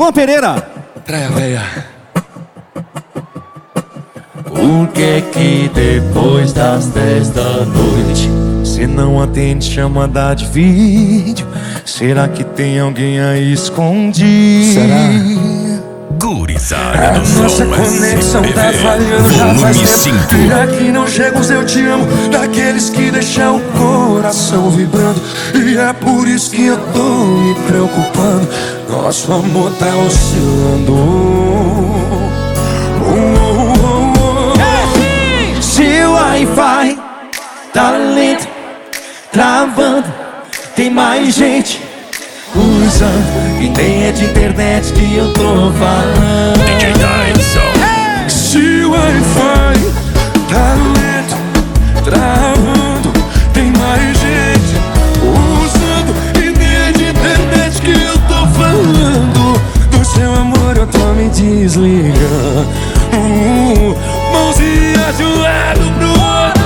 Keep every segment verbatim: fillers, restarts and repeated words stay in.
Juan Pereira. Praia Véia. Por que que depois das dez da noite cê não atende chamada de vídeo? Será que tem alguém aí escondido? Será? Gurizada do Som. Nossa conexão tá falhando já faz tempo. E aqui não chega os eu te amo, daqueles que deixam o coração vibrando. E é por isso que eu tô me preocupando. Nosso amor tá oscilando. Oh, oh, oh, oh. Seu Wi-Fi tá lento, travando. Tem mais gente usando, e nem é de internet que eu tô falando. D J Dyson. Se o Wi-Fi tá lento, travando, tem mais gente usando, e nem é de internet que eu tô falando. Do seu amor eu tô me desligando. uh, Mãozinha de um lado pro outro.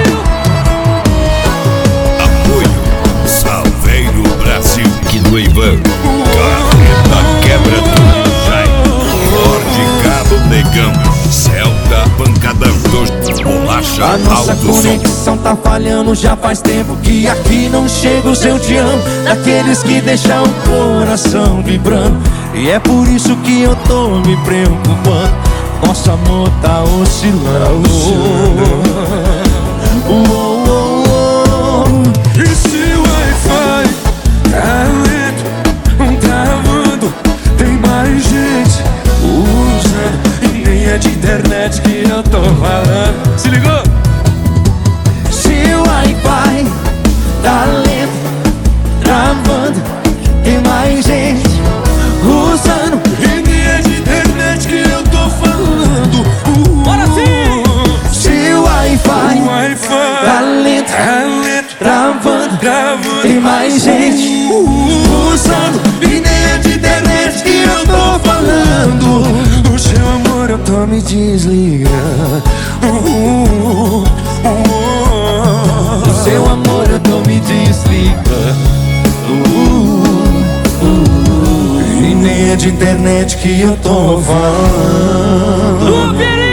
Apoio Salveiro Brasil. Que do Ivan. Carreta quebra tudo. Jai. Lorde Cabo Negão. Celta Pancadão. Dos Bolacha A nossa Alto Som. conexão tá falhando já faz tempo. Que aqui não chega o seu te amo, daqueles que deixam o coração vibrando. E é por isso que eu tô me preocupando. Nosso amor tá oscilando. Oh, oh, oh, oh. E se o Wi-Fi tá lento, travando, tem mais gente usando, e nem é de internet que eu tô falando. Se ligou? Se o Wi-Fi tá lento, travando, tem mais gente usando, E nem é de internet que eu tô falando. uh, Bora sim! se o Wi-Fi O Wi-Fi tá lento, tá lento, travando, travando, tem mais gente usando, e nem é de internet que eu tô falando. Do seu amor eu tô me desligando. uh, uh, uh, Do seu amor eu tô me desligando. Uh, uh, e nem é de internet que eu tô falando. Juan Pereira.